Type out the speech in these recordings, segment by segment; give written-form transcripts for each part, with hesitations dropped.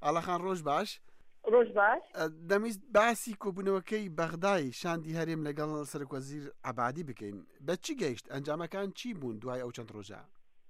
ئاڵەخان ڕۆژ باش ڕۆژ باش. دەمویست باسی کۆبوونەوەکەی بەغدای شاندی هەرێم لەگەڵ سەرۆکوەزیر عەبادی بکەین. بە چی گەیشت؟ ئەنجامەکان چی بوون دوای ئەو چەند ڕۆژە؟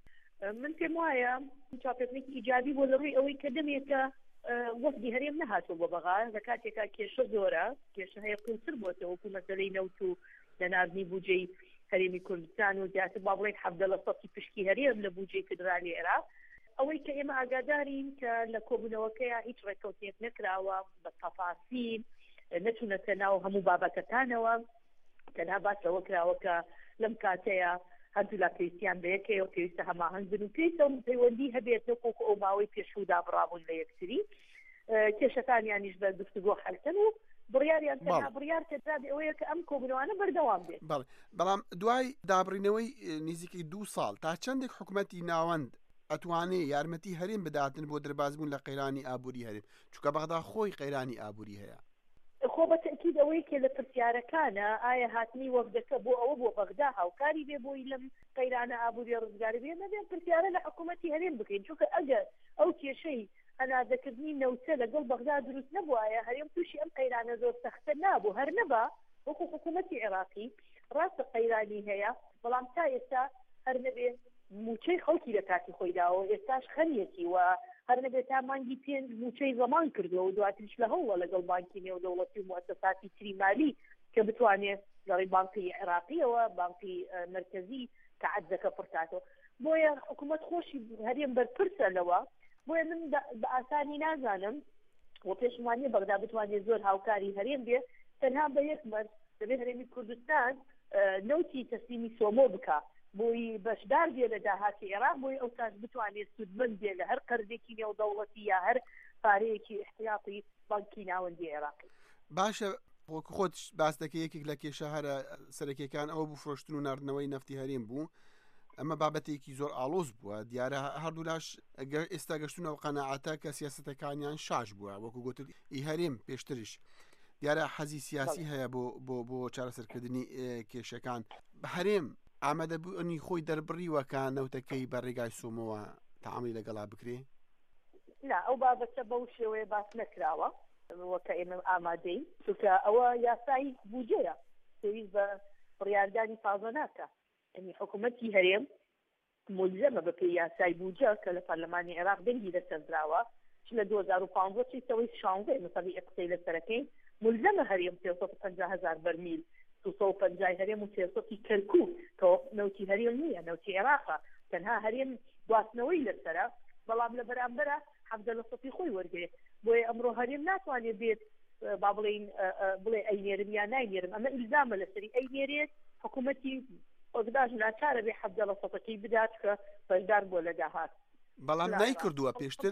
من پێم وایە چاپێکنێکی ئیجابی بۆ لەڕووی ئەوەی کە دەمێکە وەفدی هەرێم نەهاتۆ بۆ بەغا لە کاتێکا کێشە زۆرە، کێشە هەیە قوڵتر بۆتەوە وەکو مەسەلەی نەوت و لەناردنی بودجەی هەرێمی کوردستان و زیاتر با بڵێن 17% پشکی هەرێم لە بودجەی فیدرالی عێراق. ئەوەی کە ئێمە ئاگادارین کە لە کۆبوونەوەکەیە هیچ ڕێکەوتێک نەکراوە بە تەفاسیل، نەچوونەتە ناو هەموو بابەتەکانەوە، تەنها باسەوە کراوە کە لەم کاتەیە هەردوو لا پێویستیان بە یەکەوە پێویستە هەماهەنگ بن و پەیوەندی هەبێت نەکۆکو ئەو ماوەی پێشودا بڕابوون لە یەکتری کێشەکانیانیش بە گفتوگۆ حەلکەن و بڕیاریان تەنها بڕیار کەدا ئەوەیە کە ئەم کۆبوونەوانە بەردەوام بێت. بەڵام دوای دابڕینەوەی نزیکەی 2 ساڵ تا چەندێک حکوومەتی ناوەند ئەتوانێ یارمەتی هەرێم بداتن بۆ دەربازبوون لە قەیرانی ئابووری هەرێم، چونکە بەغدا خۆی قەیرانی ئابووری هەیە. خۆ بە تەکید ئەوەی کە لە پرسیارەکانە ئایا هاتنی وەفدەکە بۆ ئەوە بۆ بەغدا هاوکاری بێ بۆی لەم قەیرانە ئابووری ڕزگاری بێ نەبێت پرسیارە لە حکوومەتی هەرێم بکەین، چونکە ئەگەر ئەو کێشەی هەنادەکردنی نەوتە لەگەڵ بەغدا دروست نەبووایە هەرێم تووشی ئەم قەیرانە زۆر سەختە نابوو، هەر نەبا وەکو حکوومەتی عێراقی ڕاستە قەیرانی هەیە بەڵام تا ئێستا هەر نەبێ موچەی خەڵکی لە کاتی خۆیداوە ئێستاش خەریەتی و هەر نەبێت تا مانگی 5 موچەی زەمان کردووە و دواتریش لە هەوڵە لەگەڵ بانکی نێودەوڵەتی و موەسسەساتی تری مالی کە بتوانێت لەڕێی بانکی عێراقیەوە بانکی مرکزی کە عەجزەکە پڕکاتەوە. بۆیە حکوومەت خۆشی هەرێم بەرپرسە لەوە، بۆیە من بە ئاسانی نازانم و پێشمانی بەغدا بتوانێت زۆر هاوکاری هەرێم بێ، تەنها بە یەک مەرج دەبێت هەرێمی کوردستان نەوتی تەسلیمی سۆمۆ بکە بۆی بەشدار بێ لە داهاتی عێراق، بۆی ئەو کاس بتوانێت سودمەند بێ لە هەر قەرزێکی نێودەوڵەتی یا هەر پارەیەکی احتیاطی بانکی ناوەندی عێراقی. باشە خۆت باس دەکەی یەکێک لە کێشە هەرە سەرەکیەکان ئەوە بوو فرۆشتن و ناردنەوەی نەفتی هەرێم بوو، ئەمە بابەتێکی زۆر ئالۆز بووە، دیارە هەردوو لاش ئێستا گەشتونەوە قەناعەتە کە سیاسەتەکانیان شاش بووە وەکو گوتر ئی هەرێم پێشتریش دیارە حەزی سیاسی هەیە بۆ چارەسەرکردنی کێشەکان. هەرێم ئامادە بوو ئەنی خۆی دەربڕیوەکە نەوتەکەی بە ڕێگای سۆمەوە تەعاملی لەگەڵا بکرێ؟ نا ئەو بابەتە بەو شێوەیە باس نەکراوە وەکە ئێمە ئامادەین، چونکە ئەوە یاسای بودجەیە پێویست بە بڕیاردانی تازە ناکە. یعنی حکوومەتی هەرێم ملزمە بە پێی یاسای بودجە کە لە پەرلەمانی عێراق دەنگی لەسەردراوە چ لە 2015 چیتەوەی شانزەی مەسەڵی قسەی لەسەرەکەین ملزمە هەرێم 350,000 بەرمیل 250 هەرێم و 300 کەرکووک کە نەوتی هەرێم نییە، نەوتی عێراقە، تەنها هەرێم گواستنەوەی لەسەرە بەڵام لە بەرامبەرە 70% خۆی وەرگێت. بۆیە ئەمڕۆ هەرێم ناتوانێت بێت با بڵێ ئەینێرم یا ناینێرم، ئەمە ئیلزامە لەسەری ئەینێرێت حکوومەتی ئۆگداش ناچارە بێ 70% بدات کە بەشدار بۆ لە داهات. بەڵام نایکردووە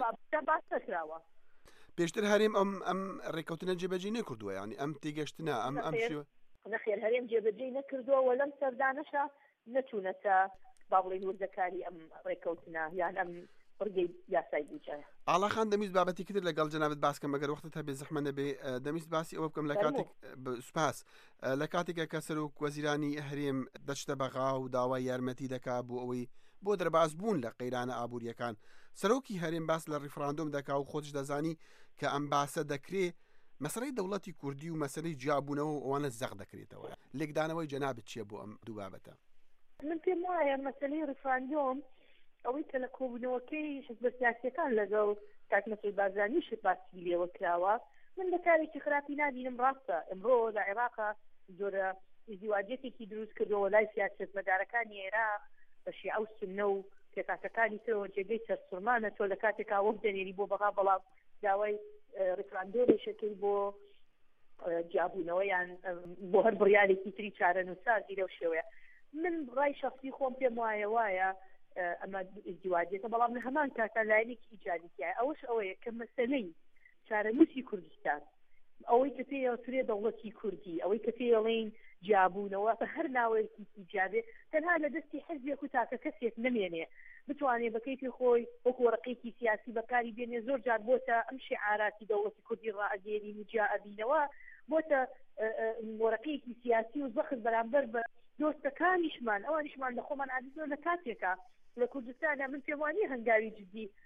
پێشتر هەرێم ئەم ڕێکەوتنە جێبەجێ نەکردووە، یعنی ئەم تێگەشتنە ئەم نەخێر هەرێم جێبەجێ نەکردووە و لەم سەردانەشە نەچوونەتە با بڵێن وردەکاری ئەم ڕێکەوتنە یان ئەم ڕگەی یاسای بودجە. ئاڵاخان دەمویست بابەتی کرد لەگەڵ جەنابەت باسکەم بەگەر وەختت هەبێ زەحمە نەبێ دەمویست باسی ئەوە بکەم لە کاتێک سوپاس لە کاتێکە کە سەرۆکوەزیرانی هەرێم دەچتە بەغا و داوای یارمەتی دەکا بۆ ئەوەی بۆ دەرباز بوون لە قەیرانە ئابووریەکان، سەرۆکی هەرێم باس لە ڕیفراندۆم دەکا و خۆتش دەزانی کە ئەم باسە دەکرێ مەسەلەی دەوڵەتی کوردی و مەسەلەی جیابوونەوە و ئەوانە زەق دەکرێتەوە. لێکدانەوەی جەنابەت چییە بۆ ئەم دوو بابەتە؟ من پێم وایە مەسەلەی ڕیفراندۆم ئەوەی کە لە کۆبوونەوەکەی حزبە سیاسیەکان لەگەڵ کاک مەسعود بارزانیش باسی لێوە کراوە، من بە کارێکی خراپی نبینم. ڕاستە ئەمڕۆ لە عێراقا زۆرە ئیزدیواجێتێکی دروست کردەوە لای سیاسەتمەدارەکانی عێراق بە شیعە و سوننە و پێکاتەکانی ترەوە جێگەی سەرسوورمانە تۆ لە کاتێکا وەک دەنێری بۆ بەغا بەڵام داوای ڕیفراندۆمێشەکەی بۆ جیابوونەوە یان بۆ هەر بڕیارێکی تری چارەنووسازی لەو شێوەیە. من ڕای شەخصی خۆم پێم وایە ئەمە ازدواجێتە، بەڵام لە هەمان کاتا لایەنێکی ئیجادیتیایە. ئەوەش ئەوەیە کە مەسەلەی چارەنووسی کوردستان، ئەوەی کە پێوترێ دەوڵەتی کوردی، ئەوەی کە پێڵێن جیابوونەوە بە هەر ناوەیەکی ئیجابێ تەنها لە دەستی حزبێک و تاکە کەسێک نمێنێ بتوانێت بە کەیفی خۆی وەکو وەرەقەیەکی سیاسی بەکاری بێنێ. زۆر جار بۆتە ئەم شیعاراتی دەوڵەتی کوردی ڕائەگەیەنین و جیائەبینەوە بۆتە وەرەقەیەکی سیاسی و زەخت بەرامبەر بە دۆستەکانیشمان ئەوانیشمان لە خۆمان عزیزۆ لە کاتێکە لە کوردستانە من پێم وانیە هەنگاوی جدی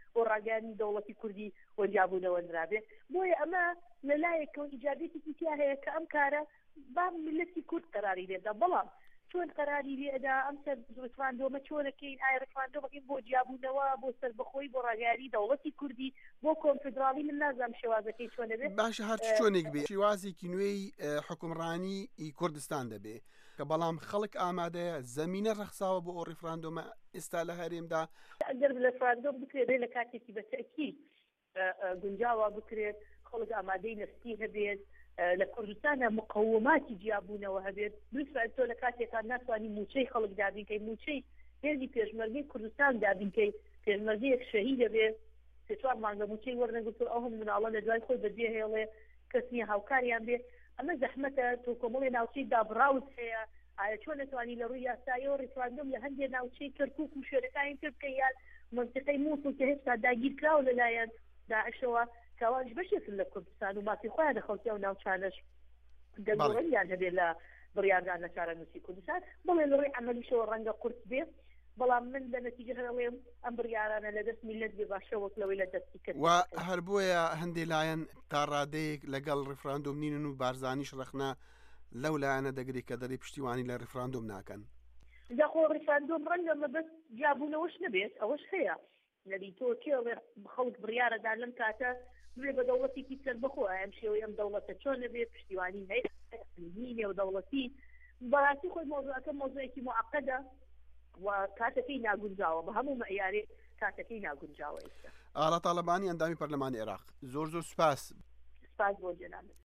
بۆ ڕاگەیاندنی دەوڵەتی کوردی وەرجابوونەوە نرابێت بۆیە ئەمە لەلایەکەوە ئیجابێتێکی تیا هەیە کە ئەم کارە با ملەتی کورد قەراری لێدا بەڵام چۆن قەراری لێدا ئەم سەر ڕفراندۆمە چۆنەکەین ئایا ڕفراندۆمەکەین بۆ جیابوونەوە بۆ سەربەخۆی بۆ ڕاگەیاندنی دەوڵەتی کوردی بۆ کۆنفدراڵی من نازانم شێوازەکەی چۆنە بێت باشە هەر چۆنێک بێ شێوازێکی نوێی حکومڕانی کوردستان دەبێ کە بەڵام خەڵک ئامادەیە زەمینە ڕەخساوە بۆ ئەو ڕفراندۆمە ئێستا لە هەرێمدا ئەگەر لە ڕفراندۆم بکرێت لە کاتێکی بەتەکید گونجاوە بکرێت خەڵک ئامادەی نفتی هەبێت لە کوردستانە مقەوماتی جیابوونەوە هەبێت دووسات تۆ لە کاتێکان ناتوانانی موچەی خەڵک دابینکەی موچەی هێزی پێشمەرگەی کوردستان دابینکەی پێشمەرگەیەک شەهید دەبێت سێ-چوار مانگە موچەی وەرنەگرتو ئەو هەم مناڵە لە دوای خۆی بەجێ هێڵێ کەسنی هاوکاریان بێ ئەمە زەحمەتە تۆ کۆمەڵی ناوچەی دابڕاوت هەیە ئایا چۆن نتوانی لە ڕووی یاساییەوە ڕفراندۆم لە هەندێک ناوچەی کەرکووک و شوێنەکانی تر بکەی یان منتیقەی مووسڵ کە هێشتا داگیرکراوە لەلایەن داعشەوە کاوانش بەشێکن لە کوردستان و مافی خۆیان لە خەڵکی ئەو ناوچانەش دەگەڕێنیان هەبێت لە بڕیاردان لە چارەنووسی کوردستان بڵێ لە ڕووی عەمەلیشەوە ڕەنگە قورس بێت بەڵام من لە نەتیجە هەڵێم ئەم بڕیارانە لە دەست میلەت بێ باشە وەک لەوەی لە دەستی کرد و هەر بۆیە هەندێک لایەن تا ڕادەیەک لەگەڵ ڕفراندۆم نینن و بارزانیش ڕەخنا لەو لایەنە دەگری کە دەری پشتیوانی لە ڕفراندۆم ناکەن داخۆ ڕفراندۆم ڕەنگە مەبەست جیابوونەوەش نەبێت ئەوەش هەیە لەبی تۆ کێڵێ خەڵک بڕیارەدا لەم کاتە بێ بە دەوڵەتێکی سەربەخۆ ئەم شێوەی ئەم دەوڵەتە چۆن نەبێت پشتیوانی هەیە و دەوڵەتی بەڕاستی خۆی مۆزوعەکە مۆزوعێکی معقەدە و کاتەکەی ناگونجاوە بە هەموو مەعیارێ کاتەکەی ناگونجاوە ئێستا ئاڵا تاالبانی ئەندامی پەرلەمانی عێراق زۆر سوپاس بۆ جەنابەت